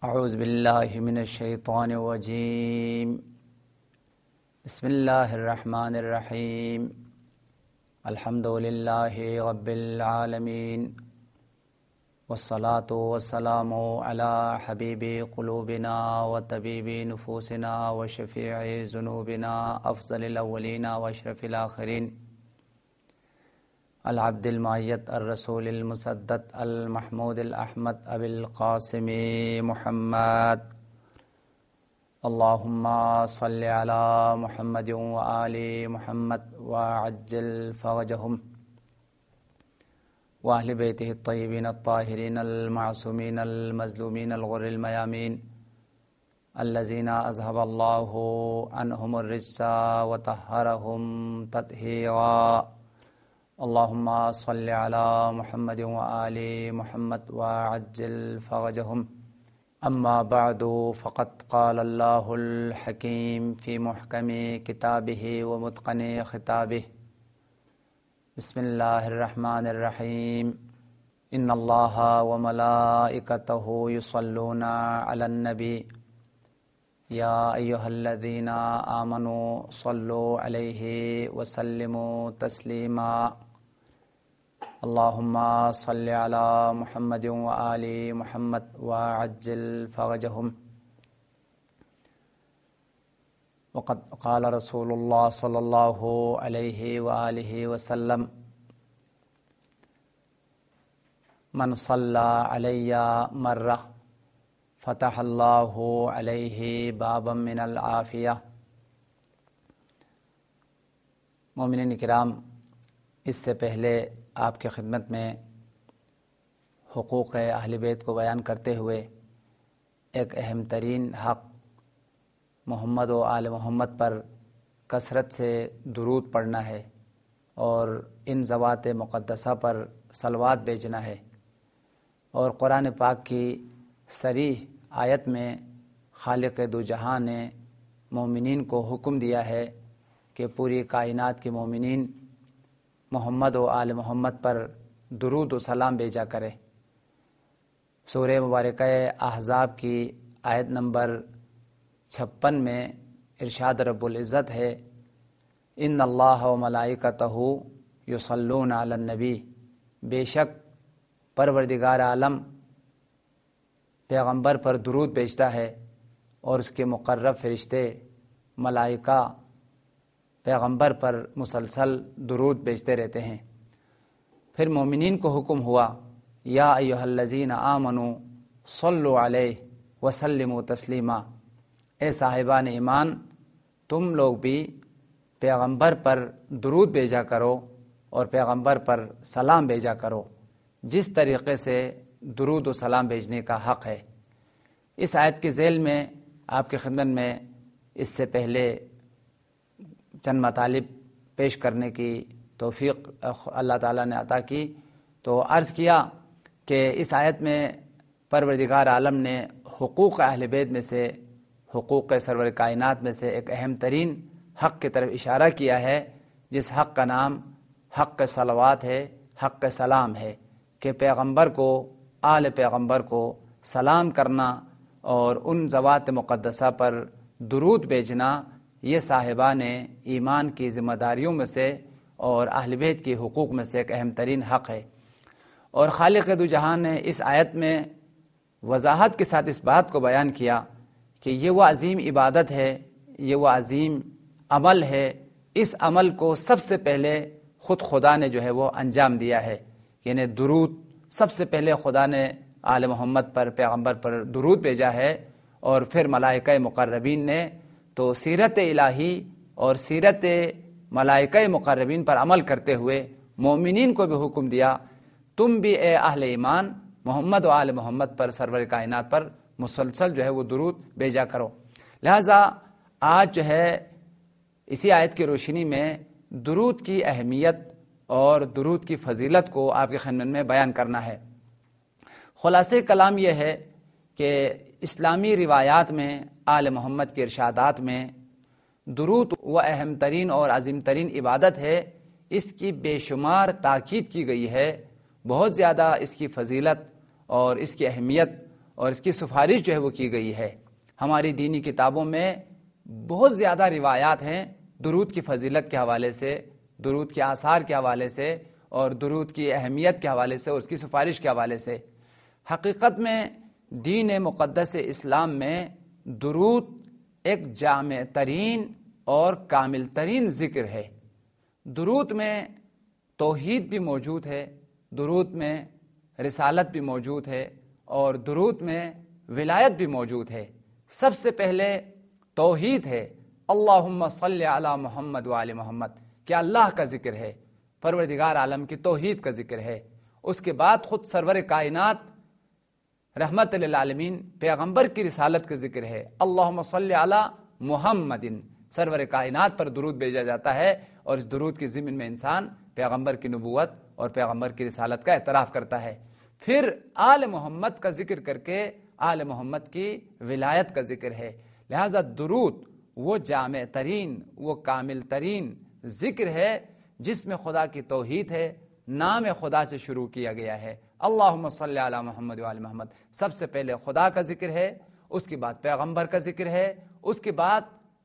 اعوذ باللہ من الشیطان الرجیم بسم اللہ الرحمن الرحیم الحمد للہ رب العالمین والصلاة والسلام علی حبیب قلوبنا وطبیب نفوسنا وشفیع ذنوبنا افضل الاولین واشرف الاخرین العبد المعید الرسول المسدد المحمود الاحمد ابی القاسم محمد اللہم صل علی محمد وآل محمد وعجل فرجہم واہل بیتہ الطیبین الطاہرین المعصومین المظلومین الغر المیامین الذین اذہب اللہ عنہم الرجس وطہرہم تطہیرا اللہم صل علی محمد وآل محمد وعجل فرجہم اما بعد فقد قال اللہ الحکیم فی محکم کتابہ ومتقن خطابہ بسم اللہ الرحمن الرحیم ان اللہ وملائکتہ یصلون علی النبی یا ایہا الذین آمنوا صلوا علیہ وسلموا تسلیما اللہم صل علی محمد وآل محمد وعجل فرجہم وقد قال رسول اللہ صلی اللہ علیہ وآلہ وسلم من صلی علی مرہ فتح اللہ علیہ بابا من العافیہ۔ مومنین کرام، اس سے پہلے آپ کی خدمت میں حقوق اہل بیت کو بیان کرتے ہوئے ایک اہم ترین حق محمد و آل محمد پر کثرت سے درود پڑھنا ہے اور ان ذوات مقدسہ پر صلوات بھیجنا ہے، اور قرآن پاک کی صریح آیت میں خالق دو جہاں نے مومنین کو حکم دیا ہے کہ پوری کائنات کے مومنین محمد و آل محمد پر درود و سلام بھیجا کرے۔ سورہ مبارکہ احزاب کی آیت نمبر 56 میں ارشاد رب العزت ہے ان اللہ و ملائکتہ یصلون علی النبی، بے شک پروردگار عالم پیغمبر پر درود بھیجتا ہے اور اس کے مقرب فرشتے ملائکہ پیغمبر پر مسلسل درود بھیجتے رہتے ہیں۔ پھر مومنین کو حکم ہوا یا ایھا الذین آمنوا صلوا علیہ وسلموا تسلیما، اے صاحبان ایمان، تم لوگ بھی پیغمبر پر درود بھیجا کرو اور پیغمبر پر سلام بھیجا کرو، جس طریقے سے درود و سلام بھیجنے کا حق ہے۔ اس آیت کے ذیل میں آپ کی خدمت میں اس سے پہلے چند مطالب پیش کرنے کی توفیق اللہ تعالیٰ نے عطا کی، تو عرض کیا کہ اس آیت میں پروردگار عالم نے حقوق اہل بیت میں سے، حقوق سرور کائنات میں سے ایک اہم ترین حق کی طرف اشارہ کیا ہے، جس حق کا نام حق صلوات ہے، حق سلام ہے، کہ پیغمبر کو، آل پیغمبر کو سلام کرنا اور ان ذوات مقدسہ پر درود بھیجنا، یہ صاحبان ایمان کی ذمہ داریوں میں سے اور اہل بیت کے حقوق میں سے ایک اہم ترین حق ہے۔ اور خالق دو جہان نے اس آیت میں وضاحت کے ساتھ اس بات کو بیان کیا کہ یہ وہ عظیم عبادت ہے، یہ وہ عظیم عمل ہے، اس عمل کو سب سے پہلے خود خدا نے جو ہے وہ انجام دیا ہے، یعنی درود سب سے پہلے خدا نے آل محمد پر، پیغمبر پر درود بھیجا ہے، اور پھر ملائکہ مقربین نے تو سیرت الہی اور سیرت ملائکہ مقربین پر عمل کرتے ہوئے مومنین کو بھی حکم دیا تم بھی اے اہل ایمان محمد و آل محمد پر، سرور کائنات پر مسلسل جو ہے وہ درود بھیجا کرو۔ لہٰذا آج جو ہے اسی آیت کی روشنی میں درود کی اہمیت اور درود کی فضیلت کو آپ کے خدمت میں بیان کرنا ہے۔ خلاصہ کلام یہ ہے کہ اسلامی روایات میں، آل محمد کے ارشادات میں درود وہ اہم ترین اور عظیم ترین عبادت ہے، اس کی بے شمار تاکید کی گئی ہے، بہت زیادہ اس کی فضیلت اور اس کی اہمیت اور اس کی سفارش جو ہے وہ کی گئی ہے۔ ہماری دینی کتابوں میں بہت زیادہ روایات ہیں درود کی فضیلت کے حوالے سے، درود کے آثار کے حوالے سے، اور درود کی اہمیت کے حوالے سے اور اس کی سفارش کے حوالے سے۔ حقیقت میں دین مقدس اسلام میں درود ایک جامع ترین اور کامل ترین ذکر ہے۔ درود میں توحید بھی موجود ہے، درود میں رسالت بھی موجود ہے، اور درود میں ولایت بھی موجود ہے۔ سب سے پہلے توحید ہے، اللہم صلی علی محمد وآل محمد، کیا اللہ کا ذکر ہے، پروردگار عالم کی توحید کا ذکر ہے۔ اس کے بعد خود سرور کائنات رحمت للعالمین پیغمبر کی رسالت کا ذکر ہے، اللہم صلی علی محمد، سرور کائنات پر درود بھیجا جاتا ہے، اور اس درود کی ضمن میں انسان پیغمبر کی نبوت اور پیغمبر کی رسالت کا اعتراف کرتا ہے۔ پھر آل محمد کا ذکر کر کے آل محمد کی ولایت کا ذکر ہے۔ لہذا درود وہ جامع ترین، وہ کامل ترین ذکر ہے جس میں خدا کی توحید ہے، نام خدا سے شروع کیا گیا ہے، اللہم صلی علی محمد وآل محمد۔ سب سے پہلے خدا کا ذکر ہے، اس کے بعد پیغمبر کا ذکر ہے، اس کے بعد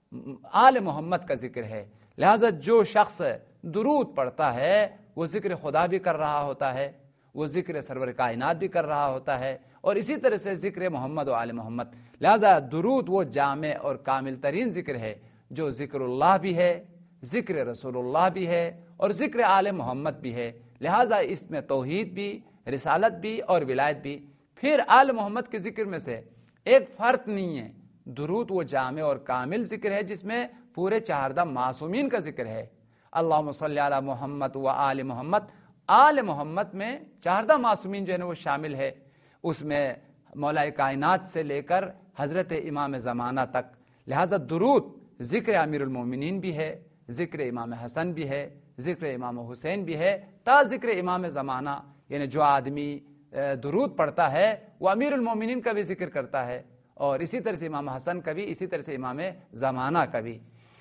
آل محمد کا ذکر ہے۔ لہذا جو شخص درود پڑھتا ہے وہ ذکر خدا بھی کر رہا ہوتا ہے، وہ ذکر سرور کائنات بھی کر رہا ہوتا ہے، اور اسی طرح سے ذکر محمد و آل محمد۔ لہذا درود وہ جامع اور کامل ترین ذکر ہے جو ذکر اللہ بھی ہے، ذکر رسول اللہ بھی ہے، اور ذکر آل محمد بھی ہے۔ لہذا اس میں توحید بھی، رسالت بھی اور ولایت بھی۔ پھر آل محمد کے ذکر میں سے ایک فرق نہیں ہے، درود وہ جامع اور کامل ذکر ہے جس میں پورے 4 معصومین کا ذکر ہے، اللہم صلی علی محمد و آل محمد۔ آل محمد میں 4 معصومین جو ہے وہ شامل ہے، اس میں مولا کائنات سے لے کر حضرت امام زمانہ تک۔ لہذا درود ذکر امیر المومنین بھی ہے، ذکر امام حسن بھی ہے، ذکر امام حسین بھی ہے، تا ذکر امام زمانہ، یعنی جو آدمی درود پڑھتا ہے وہ امیر المومنین کا بھی ذکر کرتا ہے، اور اسی طرح سے امام حسن کا بھی، اسی طرح سے امام زمانہ کا بھی۔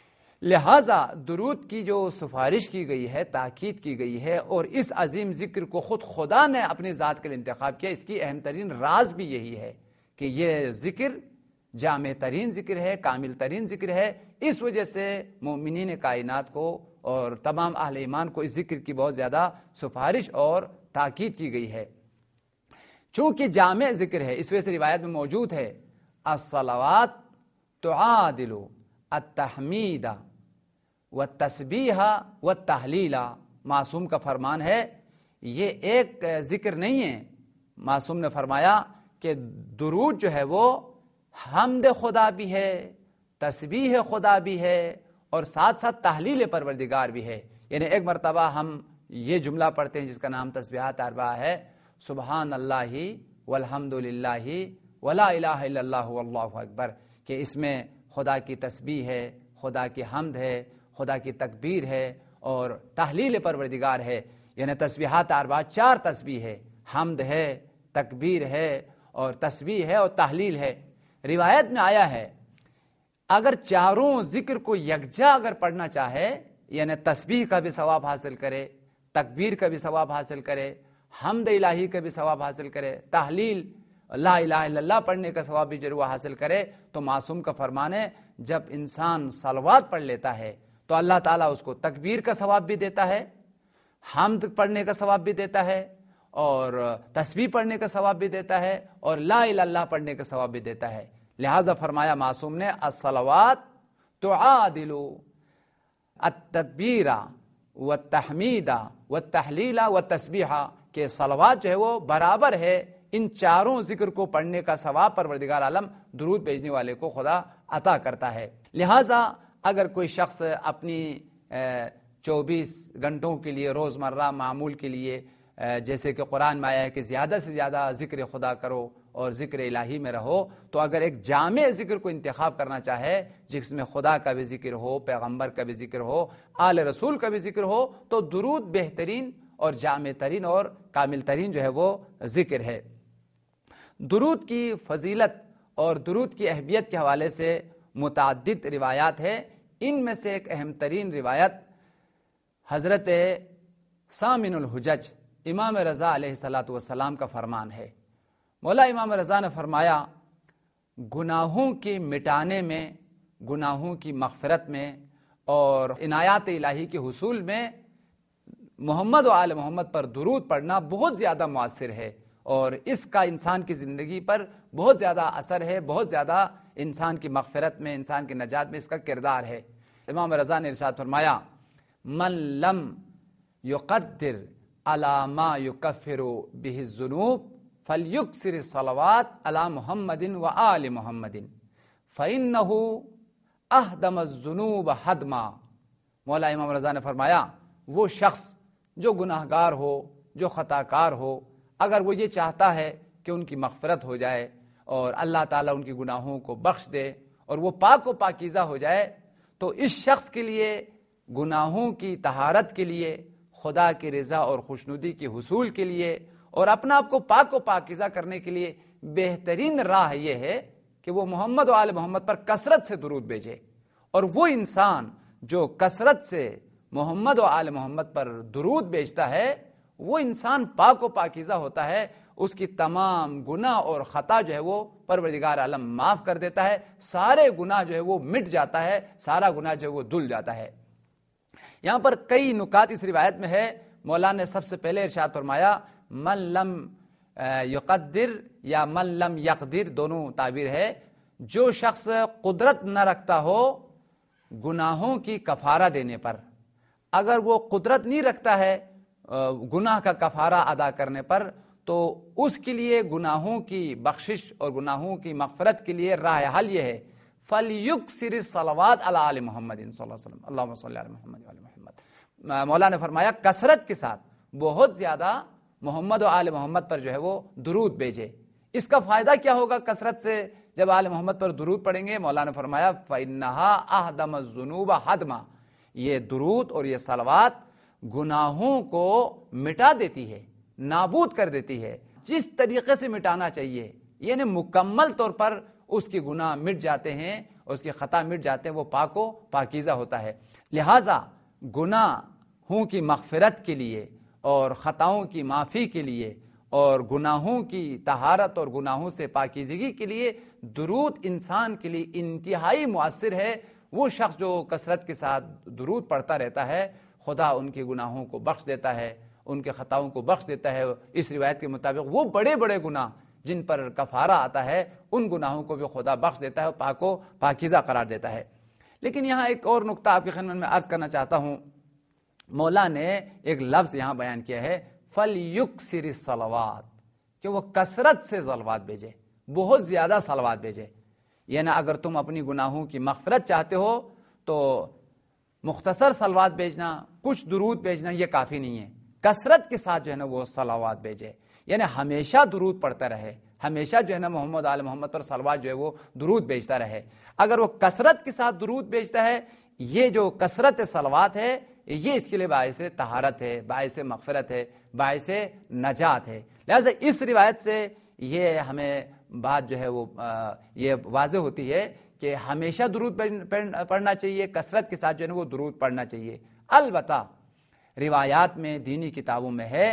لہذا درود کی جو سفارش کی گئی ہے، تاکید کی گئی ہے، اور اس عظیم ذکر کو خود خدا نے اپنی ذات کے لیے انتخاب کیا، اس کی اہم ترین راز بھی یہی ہے کہ یہ ذکر جامع ترین ذکر ہے، کامل ترین ذکر ہے۔ اس وجہ سے مومنین کائنات کو اور تمام اہل ایمان کو اس ذکر کی بہت زیادہ سفارش اور تاکید کی گئی ہے۔ چونکہ جامع ذکر ہے، اس وجہ سے روایت میں موجود ہے، الصلوات تعادل التحمید والتسبیح والتحلیل۔ معصوم کا فرمان ہے، یہ ایک ذکر نہیں ہے۔ معصوم نے فرمایا کہ درود جو ہے وہ حمد خدا بھی ہے، تسبیح خدا بھی ہے، اور ساتھ ساتھ تحلیل پروردگار بھی ہے۔ یعنی ایک مرتبہ ہم یہ جملہ پڑھتے ہیں جس کا نام تسبیحات اربعہ ہے، سبحان اللہ والحمد للہ ولا الہ الا اللہ واللہ اکبر، کہ اس میں خدا کی تسبیح ہے، خدا کی حمد ہے، خدا کی تکبیر ہے، اور تحلیل پروردگار ہے۔ یعنی تسبیحات اربعہ 4 تسبیح ہے، حمد ہے، تکبیر ہے، اور تسبیح ہے، اور تحلیل ہے۔ روایت میں آیا ہے اگر چاروں ذکر کو یکجا اگر پڑھنا چاہے، یعنی تسبیح کا بھی ثواب حاصل کرے، تکبیر کا بھی ثواب حاصل کرے، حمد الہی کا بھی ثواب حاصل کرے، تحلیل لا الہ الا اللہ پڑھنے کا ثواب بھی ضرور حاصل کرے، تو معصوم کا فرمان ہے جب انسان صلوات پڑھ لیتا ہے تو اللہ تعالیٰ اس کو تکبیر کا ثواب بھی دیتا ہے، حمد پڑھنے کا ثواب بھی دیتا ہے، اور تسبیح پڑھنے کا ثواب بھی دیتا ہے، اور لا الہ الا اللہ پڑھنے کا ثواب بھی دیتا ہے۔ لہذا فرمایا معصوم نے الصلوات تعادل التکبیر والتحمید والتحلیل والتسبیح، کہ صلوات جو ہے وہ برابر ہے ان چاروں ذکر کو پڑھنے کا ثواب پروردگار عالم درود بھیجنے والے کو خدا عطا کرتا ہے۔ لہذا اگر کوئی شخص اپنی 24 گھنٹوں کے لیے روزمرہ معمول کے لیے، جیسے کہ قرآن میں آیا ہے کہ زیادہ سے زیادہ ذکر خدا کرو اور ذکر الہی میں رہو، تو اگر ایک جامع ذکر کو انتخاب کرنا چاہے جس میں خدا کا بھی ذکر ہو، پیغمبر کا بھی ذکر ہو، آل رسول کا بھی ذکر ہو، تو درود بہترین اور جامع ترین اور کامل ترین جو ہے وہ ذکر ہے۔ درود کی فضیلت اور درود کی اہمیت کے حوالے سے متعدد روایات ہیں۔ ان میں سے ایک اہم ترین روایت حضرت سامن الحجج امام رضا علیہ الصلاۃ والسلام کا فرمان ہے۔ مولا امام رضا نے فرمایا گناہوں کی مٹانے میں، گناہوں کی مغفرت میں اور عنایات الہی کے حصول میں محمد و آل محمد پر درود پڑھنا بہت زیادہ مؤثر ہے، اور اس کا انسان کی زندگی پر بہت زیادہ اثر ہے، بہت زیادہ انسان کی مغفرت میں، انسان کی نجات میں اس کا کردار ہے۔ امام رضا نے ارشاد فرمایا من لم یقدر علی ما یکفر بہ الذنوب فلیکثر الصلوات علی محمد و آل محمد فإنہ اہدم الذنوب ہدما۔ مولا امام رضا نے فرمایا وہ شخص جو گناہ گار ہو، جو خطا کار ہو، اگر وہ یہ چاہتا ہے کہ ان کی مغفرت ہو جائے اور اللہ تعالیٰ ان کی گناہوں کو بخش دے اور وہ پاک و پاکیزہ ہو جائے، تو اس شخص کے لیے گناہوں کی طہارت کے لیے، خدا کی رضا اور خوشنودی کے حصول کے لیے اور اپنا آپ کو پاک و پاکیزہ کرنے کے لیے بہترین راہ یہ ہے کہ وہ محمد و آل محمد پر کثرت سے درود بھیجے۔ اور وہ انسان جو کثرت سے محمد و آل محمد پر درود بھیجتا ہے، وہ انسان پاک و پاکیزہ ہوتا ہے، اس کی تمام گناہ اور خطا جو ہے وہ پروردگار عالم معاف کر دیتا ہے، سارے گناہ جو ہے وہ مٹ جاتا ہے، سارا گناہ جو ہے وہ دھل جاتا ہے۔ یہاں پر کئی نکات اس روایت میں ہے۔ مولا نے سب سے پہلے ارشاد فرمایا من لم یقدر یا من لم یقدر، دونوں تعبیر ہے، جو شخص قدرت نہ رکھتا ہو گناہوں کی کفارہ دینے پر، اگر وہ قدرت نہیں رکھتا ہے گناہ کا کفارہ ادا کرنے پر، تو اس کے لیے گناہوں کی بخشش اور گناہوں کی مغفرت کے لیے راہ حل یہ ہے فَلْيُكْثِرِ الصَّلَوَاتِ عَلَىٰ آلِ مُحَمَّدٍ صلی اللہ علیہ وسلم، اللہم صلی علی محمد وعلی محمد۔ مولا نے فرمایا کثرت کے ساتھ بہت زیادہ محمد و آل محمد پر جو ہے وہ درود بھیجے۔ اس کا فائدہ کیا ہوگا کثرت سے جب آل محمد پر درود پڑھیں گے؟ مولا نے فرمایا فَإِنَّهَا أَهْدَمَ الذُّنُوبَ هَدْمًا، یہ درود اور یہ صلوات گناہوں کو مٹا دیتی ہے، نابود کر دیتی ہے، جس طریقے سے مٹانا چاہیے، یعنی مکمل طور پر اس کے گناہ مٹ جاتے ہیں، اس کے خطا مٹ جاتے ہیں، وہ پاک و پاکیزہ ہوتا ہے۔ لہٰذا گناہوں کی مغفرت کے لیے اور خطاؤں کی معافی کے لیے اور گناہوں کی طہارت اور گناہوں سے پاکیزگی کے لیے درود انسان کے لیے انتہائی مؤثر ہے۔ وہ شخص جو کثرت کے ساتھ درود پڑھتا رہتا ہے، خدا ان کے گناہوں کو بخش دیتا ہے، ان کے خطاؤں کو بخش دیتا ہے۔ اس روایت کے مطابق وہ بڑے بڑے گناہ جن پر کفارہ آتا ہے، ان گناہوں کو بھی خدا بخش دیتا ہے اور پاک و پاکیزہ قرار دیتا ہے۔ لیکن یہاں ایک اور نقطہ آپ کی خدمت میں عرض کرنا چاہتا ہوں۔ مولا نے ایک لفظ یہاں بیان کیا ہے فَلْيُكْثِرِ الصَّلَوَاتِ، کہ وہ کثرت سے صلوات بھیجے، بہت زیادہ صلوات بھیجے۔ یعنی اگر تم اپنی گناہوں کی مغفرت چاہتے ہو تو مختصر صلوات بھیجنا، کچھ درود بھیجنا یہ کافی نہیں ہے، کثرت کے ساتھ جو ہے نا وہ صلوات بھیجے، یعنی ہمیشہ درود پڑھتا رہے، ہمیشہ جو ہے نا محمد آل محمد پر صلوات جو ہے وہ درود بھیجتا رہے۔ اگر وہ کثرت کے ساتھ درود بھیجتا ہے، یہ جو کثرت صلوات ہے یہ اس کے لیے باعث طہارت ہے، باعث مغفرت ہے، باعث نجات ہے۔ لہذا اس روایت سے یہ ہمیں بات جو ہے وہ یہ واضح ہوتی ہے کہ ہمیشہ درود پڑھنا چاہیے، کثرت کے ساتھ جو ہے وہ درود پڑھنا چاہیے۔ البتہ روایات میں، دینی کتابوں میں ہے،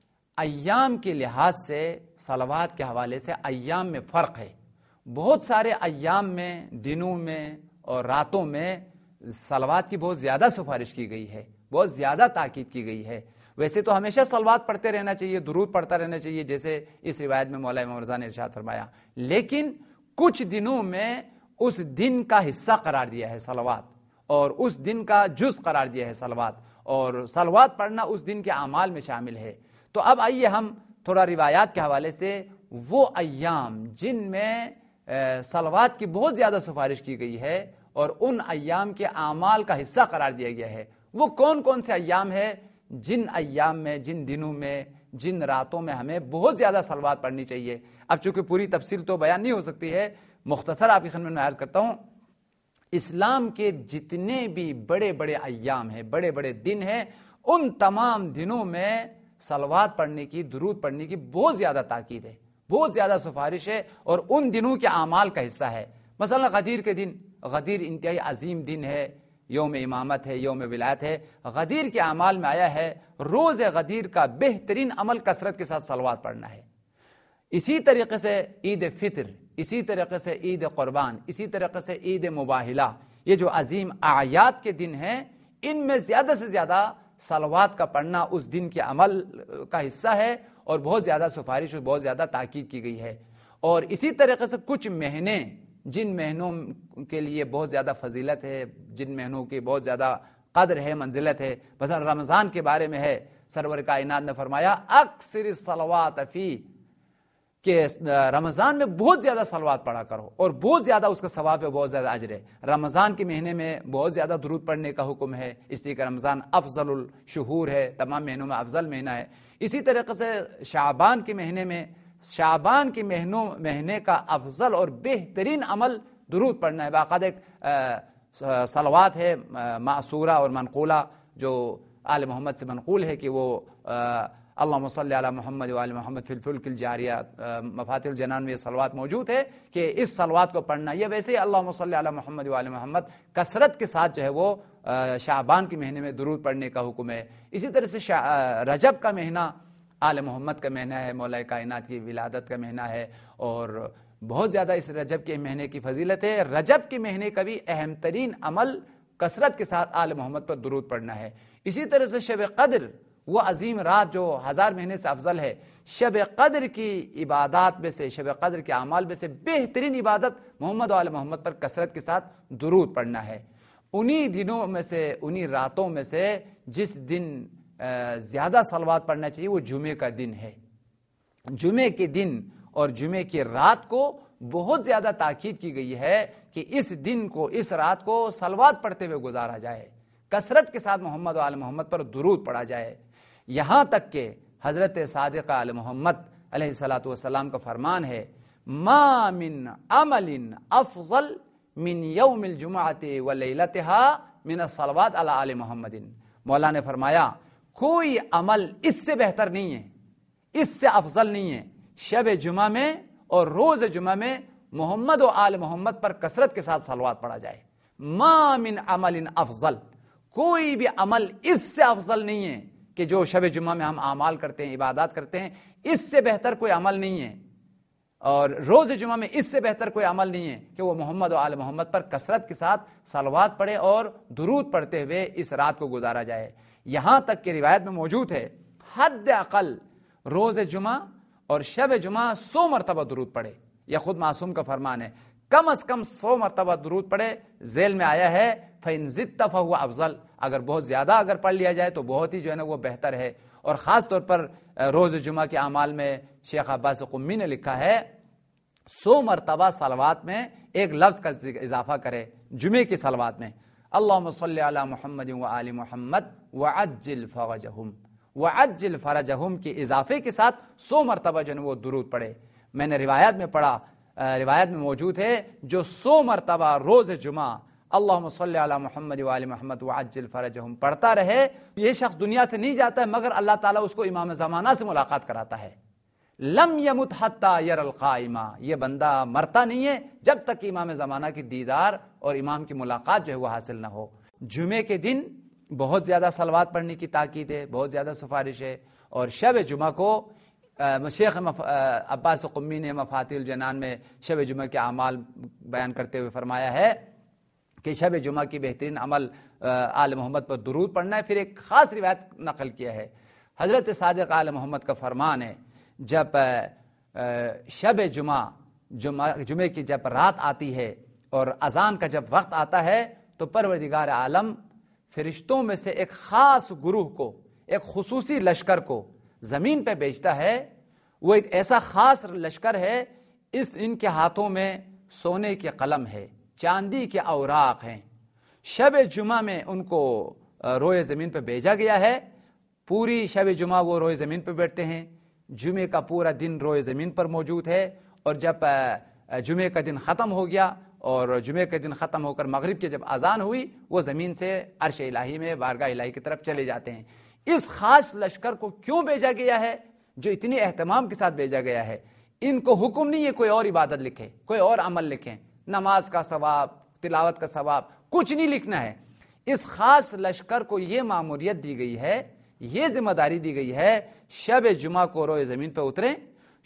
ایام کے لحاظ سے صلوات کے حوالے سے ایام میں فرق ہے۔ بہت سارے ایام میں، دنوں میں اور راتوں میں صلوات کی بہت زیادہ سفارش کی گئی ہے، بہت زیادہ تاکید کی گئی ہے۔ ویسے تو ہمیشہ صلوات پڑھتے رہنا چاہیے، درود پڑھتا رہنا چاہیے، جیسے اس روایت میں مولا امام رضا نے ارشاد فرمایا، لیکن کچھ دنوں میں اس دن کا حصہ قرار دیا ہے صلوات، اور اس دن کا جز قرار دیا ہے صلوات، اور صلوات پڑھنا اس دن کے اعمال میں شامل ہے۔ تو اب آئیے ہم تھوڑا روایات کے حوالے سے وہ ایام جن میں صلوات کی بہت زیادہ سفارش کی گئی ہے اور ان ایام کے اعمال کا حصہ قرار دیا گیا ہے، وہ کون کون سے ایام ہے جن ایام میں، جن دنوں میں، جن راتوں میں ہمیں بہت زیادہ صلوات پڑھنی چاہیے۔ اب چونکہ پوری تفصیل تو بیان نہیں ہو سکتی ہے، مختصر آپ کی خدمت میں عرض کرتا ہوں۔ اسلام کے جتنے بھی بڑے بڑے ایام ہیں، بڑے بڑے دن ہیں، ان تمام دنوں میں صلوات پڑھنے کی، درود پڑھنے کی بہت زیادہ تاکید ہے، بہت زیادہ سفارش ہے، اور ان دنوں کے اعمال کا حصہ ہے۔ مثلا غدیر کے دن، غدیر انتہائی عظیم دن ہے، یوم امامت ہے، یوم ولایت ہے۔ غدیر کے اعمال میں آیا ہے روز غدیر کا بہترین عمل کثرت کے ساتھ صلوات پڑھنا ہے۔ اسی طریقے سے عید فطر، اسی طریقے سے عید قربان، اسی طریقے سے عید مباہلہ، یہ جو عظیم اعیاد کے دن ہیں ان میں زیادہ سے زیادہ صلوات کا پڑھنا اس دن کے عمل کا حصہ ہے اور بہت زیادہ سفارش اور بہت زیادہ تاکید کی گئی ہے۔ اور اسی طریقے سے کچھ مہینے جن مہینوں کے لیے بہت زیادہ فضیلت ہے، جن مہینوں کی بہت زیادہ قدر ہے، منزلت ہے، مثلا رمضان کے بارے میں ہے، سرور کائنات نے فرمایا اکثر الصلوات فی، کہ رمضان میں بہت زیادہ صلوات پڑھا کرو اور بہت زیادہ اس کا ثواب ہے، بہت زیادہ اجر ہے۔ رمضان کے مہینے میں بہت زیادہ درود پڑھنے کا حکم ہے، اس لیے کہ رمضان افضل الشہور ہے، تمام مہینوں میں افضل مہینہ ہے۔ اسی طریقے سے شعبان کے مہینے میں، شعبان کے مہینے کا افضل اور بہترین عمل درود پڑھنا ہے۔ باقاعدہ ایک صلوات ہے معصورہ اور منقولہ جو آل محمد سے منقول ہے کہ وہ اللہم صلی علی محمد وآل محمد فی الفلک الجاریہ، مفاتیح الجنان میں یہ صلوات موجود ہے کہ اس صلوات کو پڑھنا۔ یہ ویسے ہی اللہم صلی علی محمد وآل محمد کثرت کے ساتھ جو ہے وہ شعبان کے مہینے میں درود پڑھنے کا حکم ہے۔ اسی طرح سے رجب کا مہینہ آل محمد کا مہینہ ہے، مولا کائنات کی ولادت کا مہینہ ہے اور بہت زیادہ اس رجب کے مہینے کی فضیلت ہے۔ رجب کے مہینے کا بھی اہم ترین عمل کثرت کے ساتھ آل محمد پر درود پڑھنا ہے۔ اسی طرح سے شب قدر، وہ عظیم رات جو 1000 مہینے سے افضل ہے، شب قدر کی عبادات میں سے، شب قدر کے اعمال میں سے بہترین عبادت محمد و آل محمد پر کثرت کے ساتھ درود پڑھنا ہے۔ انہی دنوں میں سے، انہی راتوں میں سے جس دن زیادہ صلوات پڑھنا چاہیے وہ جمعے کا دن ہے۔ جمعے کے دن اور جمعے کی رات کو بہت زیادہ تاکید کی گئی ہے کہ اس دن کو، اس رات کو صلوات پڑھتے ہوئے گزارا جائے، کثرت کے ساتھ محمد و آل محمد پر درود پڑھا جائے۔ یہاں تک کہ حضرت صادق آل محمد علیہ الصلوۃ والسلام کا فرمان ہے ما من عمل افضل من یوم الجمعۃ ولیلتها من الصلوات علی آل محمد۔ مولا نے فرمایا کوئی عمل اس سے بہتر نہیں ہے، اس سے افضل نہیں ہے شب جمعہ میں اور روز جمعہ میں محمد و آل محمد پر کثرت کے ساتھ صلوات پڑھا جائے۔ ما من عمل افضل، کوئی بھی عمل اس سے افضل نہیں ہے کہ جو شب جمعہ میں ہم اعمال کرتے ہیں، عبادات کرتے ہیں، اس سے بہتر کوئی عمل نہیں ہے، اور روز جمعہ میں اس سے بہتر کوئی عمل نہیں ہے کہ وہ محمد و آل محمد پر کثرت کے ساتھ صلوات پڑھے اور درود پڑھتے ہوئے اس رات کو گزارا جائے۔ یہاں تک کہ روایت میں موجود ہے حد اقل روز جمعہ اور شب جمعہ 100 مرتبہ درود پڑھے، یہ خود معصوم کا فرمان ہے، کم از کم 100 مرتبہ درود پڑھے۔ ذیل میں آیا ہے فَإِن زِدْتَ فَهُوَ افضل، اگر بہت زیادہ اگر پڑھ لیا جائے تو بہت ہی جو ہے نا وہ بہتر ہے۔ اور خاص طور پر روز جمعہ کے اعمال میں شیخ عباس قمی نے لکھا ہے 100 مرتبہ صلوات میں ایک لفظ کا اضافہ کرے جمعے کی صلوات میں، اللہم صلی علی محمد وآل محمد وعجل فرجہم، وعجل فرجہم کے اضافے کے ساتھ 100 مرتبہ جو ہے وہ درود پڑھے۔ میں نے روایت میں پڑھا، روایت میں موجود ہے جو 100 مرتبہ روز جمعہ اللہم صلی علی محمد وآل محمد وعجل فرجہم پڑھتا رہے، یہ شخص دنیا سے نہیں جاتا ہے مگر اللہ تعالیٰ اس کو امام زمانہ سے ملاقات کراتا ہے۔ لم یمت حتی یر القائمہ، یہ بندہ مرتا نہیں ہے جب تک امام زمانہ کی دیدار اور امام کی ملاقات جو ہے وہ حاصل نہ ہو۔ جمعے کے دن بہت زیادہ صلوات پڑھنے کی تاکید ہے، بہت زیادہ سفارش ہے، اور شب جمعہ کو شیخ عباس قمی نے مفاتیح الجنان میں شب جمعہ کے اعمال بیان کرتے ہوئے فرمایا ہے کہ شب جمعہ کی بہترین عمل آل محمد پر درود پڑھنا ہے۔ پھر ایک خاص روایت نقل کیا ہے، حضرت صادق آل محمد کا فرمان ہے جب شب جمعے کی جب رات آتی ہے اور اذان کا جب وقت آتا ہے تو پروردگار عالم فرشتوں میں سے ایک خاص گروہ کو، ایک خصوصی لشکر کو زمین پہ بھیجتا ہے۔ وہ ایک ایسا خاص لشکر ہے، ان کے ہاتھوں میں سونے کے قلم ہے، چاندی کے اوراق ہیں۔ شب جمعہ میں ان کو روئے زمین پہ بھیجا گیا ہے، پوری شب جمعہ وہ روئے زمین پہ بیٹھتے ہیں، جمعے کا پورا دن روئے زمین پر موجود ہے، اور جب جمعے کا دن ختم ہو گیا اور جمعے کا دن ختم ہو کر مغرب کی جب اذان ہوئی وہ زمین سے عرش الہی میں بارگاہ الہی کی طرف چلے جاتے ہیں۔ اس خاص لشکر کو کیوں بھیجا گیا ہے، جو اتنی اہتمام کے ساتھ بھیجا گیا ہے؟ ان کو حکم نہیں ہے کوئی اور عبادت لکھے، کوئی اور عمل لکھیں، نماز کا ثواب، تلاوت کا ثواب، کچھ نہیں لکھنا ہے۔ اس خاص لشکر کو یہ ماموریت دی گئی ہے، یہ ذمہ داری دی گئی ہے، شب جمعہ کو روئے زمین پہ اتریں،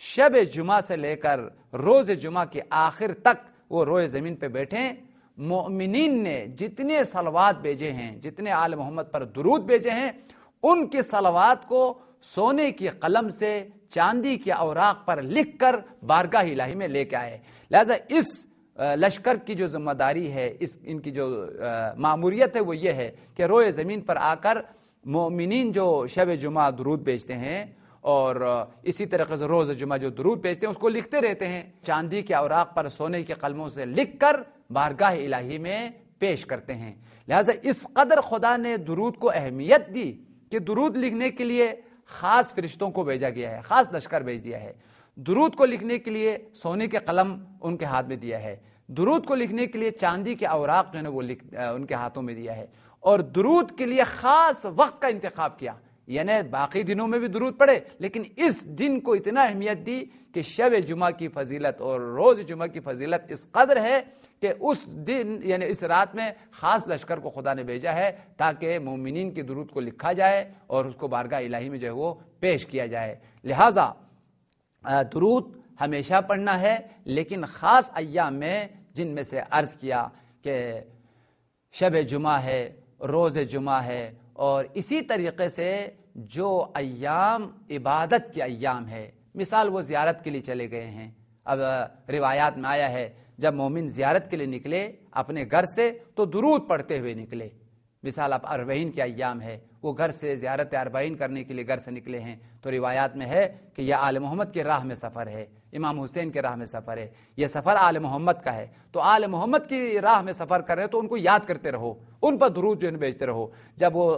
شب جمعہ سے لے کر روز جمعہ کے آخر تک وہ روئے زمین پہ بیٹھیں. مومنین نے جتنے صلوات بھیجے ہیں، جتنے آل محمد پر درود بھیجے ہیں، ان کے صلوات کو سونے کی قلم سے چاندی کے اوراق پر لکھ کر بارگاہ الہی میں لے کے آئے. لہذا اس لشکر کی جو ذمہ داری ہے، ان کی جو ماموریت ہے وہ یہ ہے کہ روئے زمین پر آ کر مومنین جو شب جمعہ درود بھیجتے ہیں اور اسی طریقے سے روز جمعہ جو درود بھیجتے ہیں اس کو لکھتے رہتے ہیں، چاندی کے اوراق پر سونے کے قلموں سے لکھ کر بارگاہ الہی میں پیش کرتے ہیں. لہذا اس قدر خدا نے درود کو اہمیت دی کہ درود لکھنے کے لیے خاص فرشتوں کو بھیجا گیا ہے، خاص لشکر بھیج دیا ہے. درود کو لکھنے کے لیے سونے کے قلم ان کے ہاتھ میں دیا ہے. درود کو لکھنے کے لیے چاندی کے اوراق جو ہے وہ ان کے ہاتھوں میں دیا ہے. اور درود کے لیے خاص وقت کا انتخاب کیا، یعنی باقی دنوں میں بھی درود پڑھے لیکن اس دن کو اتنا اہمیت دی کہ شب جمعہ کی فضیلت اور روز جمعہ کی فضیلت اس قدر ہے کہ اس دن یعنی اس رات میں خاص لشکر کو خدا نے بھیجا ہے تاکہ مومنین کے درود کو لکھا جائے اور اس کو بارگاہ الہی میں جو ہے وہ پیش کیا جائے. لہٰذا درود ہمیشہ پڑھنا ہے، لیکن خاص ایام میں، جن میں سے عرض کیا کہ شب جمعہ ہے، روز جمعہ ہے، اور اسی طریقے سے جو ایام عبادت کے ایام ہے. مثال وہ زیارت کے لیے چلے گئے ہیں. اب روایات میں آیا ہے جب مومن زیارت کے لیے نکلے اپنے گھر سے تو درود پڑھتے ہوئے نکلے. مثال اب اربعین کے ایام ہے، وہ گھر سے زیارت اربعین کرنے کے لیے گھر سے نکلے ہیں تو روایات میں ہے کہ یہ آل محمد کی راہ میں سفر ہے، امام حسین کے راہ میں سفر ہے، یہ سفر آل محمد کا ہے. تو آل محمد کی راہ میں سفر کر رہے تو ان کو یاد کرتے رہو، ان پر درود جو ہے بھیجتے رہو. جب وہ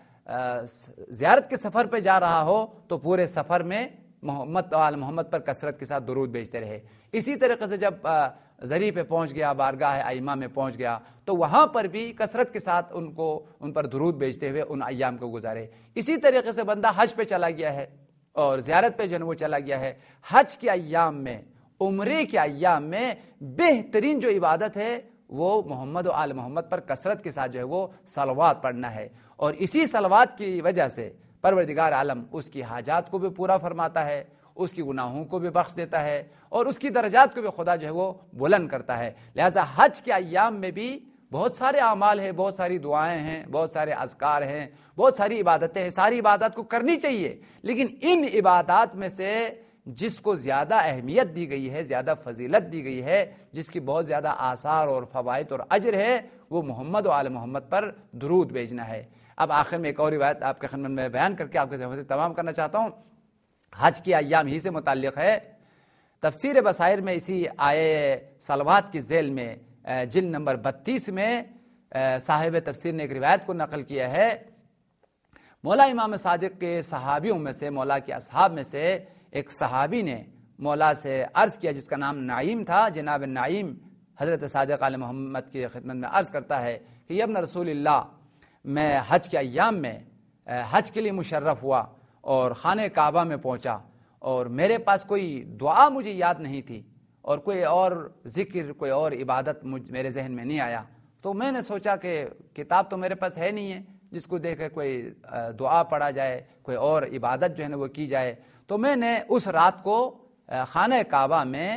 زیارت کے سفر پہ جا رہا ہو تو پورے سفر میں محمد آل محمد پر کثرت کے ساتھ درود بھیجتے رہے. اسی طریقے سے جب زری پہ پہنچ گیا، بارگاہ ائمہ میں پہنچ گیا تو وہاں پر بھی کثرت کے ساتھ ان پر درود بھیجتے ہوئے ان ایام کو گزارے. اسی طریقے سے بندہ حج پہ چلا گیا ہے اور زیارت پہ جو ہے وہ چلا گیا ہے. حج کے ایام میں، عمرے کے ایام میں بہترین جو عبادت ہے وہ محمد و آل محمد پر کثرت کے ساتھ جو ہے وہ صلوات پڑھنا ہے. اور اسی صلوات کی وجہ سے پروردگار عالم اس کی حاجات کو بھی پورا فرماتا ہے، اس کی گناہوں کو بھی بخش دیتا ہے اور اس کی درجات کو بھی خدا جو ہے وہ بلند کرتا ہے. لہذا حج کے ایام میں بھی بہت سارے اعمال ہیں، بہت ساری دعائیں ہیں، بہت سارے اذکار ہیں، بہت ساری عبادتیں ہیں. ساری عبادات کو کرنی چاہیے، لیکن ان عبادات میں سے جس کو زیادہ اہمیت دی گئی ہے، زیادہ فضیلت دی گئی ہے، جس کی بہت زیادہ آثار اور فوائد اور اجر ہے، وہ محمد و آل محمد پر درود بھیجنا ہے. اب آخر میں ایک اور روایت آپ کے خدمت میں بیان کر کے آپ کے ذہن سے تمام کرنا چاہتا ہوں. حج کی ایام ہی سے متعلق ہے. تفسیر بصائر میں اسی آیے صلوات کی ذیل میں جلد نمبر 32 میں صاحب تفسیر نے ایک روایت کو نقل کیا ہے. مولا امام صادق کے صحابیوں میں سے، مولا کے اصحاب میں سے ایک صحابی نے مولا سے عرض کیا جس کا نام نعیم تھا. جناب نعیم حضرت صادق علیہ محمد کی خدمت میں عرض کرتا ہے کہ یا ابن رسول اللہ، میں حج کے ایام میں حج کے لیے مشرف ہوا اور خانہ کعبہ میں پہنچا اور میرے پاس کوئی دعا مجھے یاد نہیں تھی اور کوئی اور ذکر، کوئی اور عبادت میرے ذہن میں نہیں آیا. تو میں نے سوچا کہ کتاب تو میرے پاس ہے نہیں ہے جس کو دیکھ کر کوئی دعا پڑھا جائے، کوئی اور عبادت جو ہے نا وہ کی جائے. تو میں نے اس رات کو خانہ کعبہ میں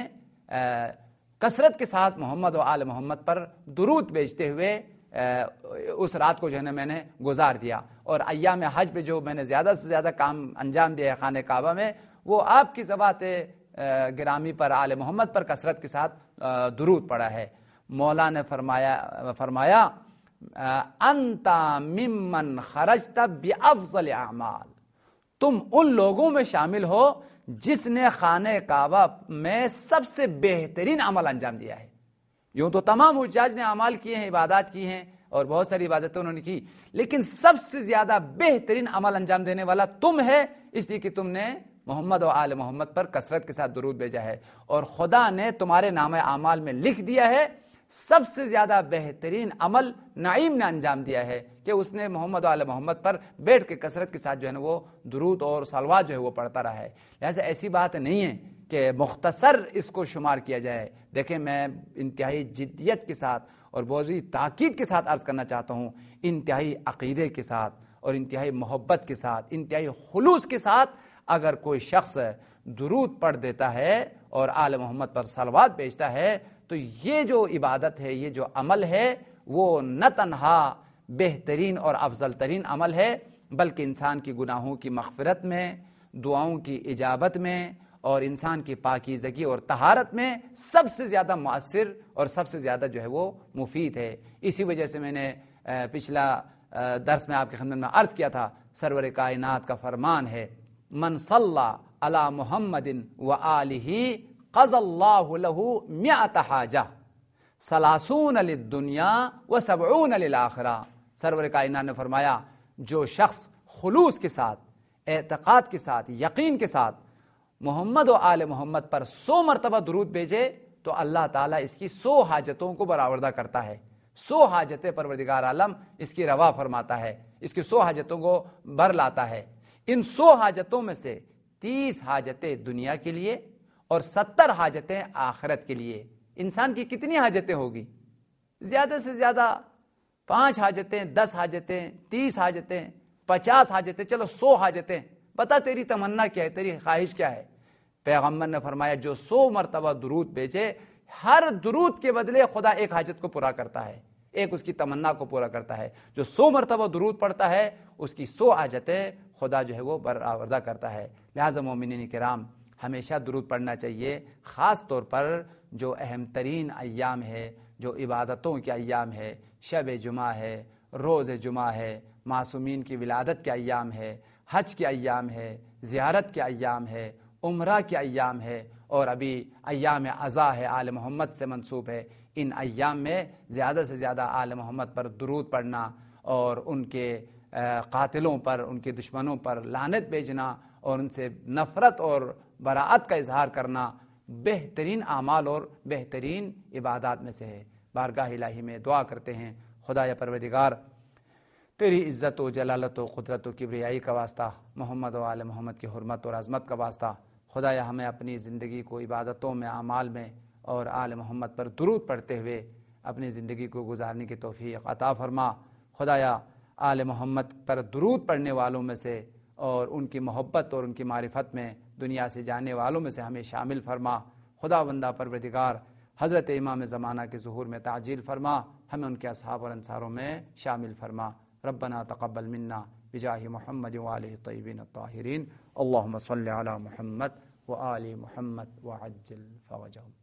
کثرت کے ساتھ محمد و آل محمد پر درود بھیجتے ہوئے اس رات کو جو ہے نا میں نے گزار دیا. اور ایام حج پہ جو میں نے زیادہ سے زیادہ کام انجام دیا ہے خانہ کعبہ میں، وہ آپ کی ذوات گرامی پر، آل محمد پر کثرت کے ساتھ درود پڑا ہے. مولا نے فرمایا انت ممن خرجت بافضل اعمال، تم ان لوگوں میں شامل ہو جس نے خانہ کعبہ میں سب سے بہترین عمل انجام دیا ہے. یوں تو تمام حجاج نے اعمال کیے ہیں، عبادات کی ہیں اور بہت ساری عبادتیں انہوں نے کی، لیکن سب سے زیادہ بہترین عمل انجام دینے والا تم ہے، اس لیے کہ تم نے محمد و آل محمد پر کثرت کے ساتھ درود بھیجا ہے اور خدا نے تمہارے نامہ اعمال میں لکھ دیا ہے سب سے زیادہ بہترین عمل نعیم نے انجام دیا ہے کہ اس نے محمد و آل محمد پر بیٹھ کے کثرت کے ساتھ جو ہے نا وہ درود اور صلوات جو ہے وہ پڑھتا رہا ہے. لہٰذا ایسی بات نہیں ہے کہ مختصر اس کو شمار کیا جائے. دیکھیں میں انتہائی جدیت کے ساتھ اور بہت ہی تاکید کے ساتھ عرض کرنا چاہتا ہوں، انتہائی عقیدے کے ساتھ اور انتہائی محبت کے ساتھ، انتہائی خلوص کے ساتھ اگر کوئی شخص درود پڑھ دیتا ہے اور آل محمد پر صلوات بھیجتا ہے تو یہ جو عبادت ہے، یہ جو عمل ہے، وہ نہ تنہا بہترین اور افضل ترین عمل ہے، بلکہ انسان کی گناہوں کی مغفرت میں، دعاؤں کی اجابت میں اور انسان کی پاکیزگی اور طہارت میں سب سے زیادہ مؤثر اور سب سے زیادہ جو ہے وہ مفید ہے۔ اسی وجہ سے میں نے پچھلا درس میں آپ کے خدمت میں عرض کیا تھا، سرور کائنات کا فرمان ہے، من صلی علی محمد و آلہ قضى اللہ لہ مئۃ حاجہ ثلاثون للدنیا و سبعون للآخرہ۔ سرور کائنات نے فرمایا جو شخص خلوص کے ساتھ، اعتقاد کے ساتھ، یقین کے ساتھ محمد و آل محمد پر 100 مرتبہ درود بھیجے تو اللہ تعالیٰ اس کی 100 حاجتوں کو برآوردہ کرتا ہے۔ 100 حاجتیں پروردگار عالم اس کی روا فرماتا ہے، اس کی 100 حاجتوں کو بر لاتا ہے۔ ان 100 حاجتوں میں سے 30 حاجتیں دنیا کے لیے اور 70 حاجتیں آخرت کے لیے۔ انسان کی کتنی حاجتیں ہوگی؟ زیادہ سے زیادہ 5 حاجتیں، 10 حاجتیں، 30 حاجتیں، 50 حاجتیں، چلو 100 حاجتیں۔ بتا تیری تمنا کیا ہے، تیری خواہش کیا ہے؟ پیغمبر نے فرمایا جو 100 مرتبہ درود بھیجے، ہر درود کے بدلے خدا ایک حاجت کو پورا کرتا ہے، ایک اس کی تمنا کو پورا کرتا ہے۔ جو 100 مرتبہ درود پڑھتا ہے اس کی 100 حاجتیں خدا جو ہے وہ برآوردہ کرتا ہے۔ لہٰذا مومنین کرام ہمیشہ درود پڑھنا چاہیے، خاص طور پر جو اہم ترین ایام ہے، جو عبادتوں کے ایام ہے، شب جمعہ ہے، روز جمعہ ہے، معصومین کی ولادت کے ایام ہے، حج کے ایام ہے، زیارت کے ایام ہے، عمرہ کے ایام ہے، اور ابھی ایام عزا ہے، آل محمد سے منسوب ہے۔ ان ایام میں زیادہ سے زیادہ آل محمد پر درود پڑھنا اور ان کے قاتلوں پر، ان کے دشمنوں پر لعنت بھیجنا اور ان سے نفرت اور براءت کا اظہار کرنا بہترین اعمال اور بہترین عبادات میں سے ہے۔ بارگاہ الہی میں دعا کرتے ہیں، خدایا پروردگار تیری عزت و جلالت و قدرت و کبریائی کا واسطہ، محمد و آل محمد کی حرمت اور عظمت کا واسطہ، خدایا ہمیں اپنی زندگی کو عبادتوں میں، اعمال میں اور آل محمد پر درود پڑھتے ہوئے اپنی زندگی کو گزارنے کی توفیق عطا فرما۔ خدایا آل محمد پر درود پڑھنے والوں میں سے اور ان کی محبت اور ان کی معرفت میں دنیا سے جانے والوں میں سے ہمیں شامل فرما۔ خدا بندہ پروردگار حضرت امام زمانہ کے ظہور میں تعجیل فرما، ہمیں ان کے اصحاب اور انصاروں میں شامل فرما۔ ربنا تقبل منا بجاہ محمد وآلہ الطیبین الطاہرین، اللہم صل علی محمد وآل محمد وعجل فرجهم۔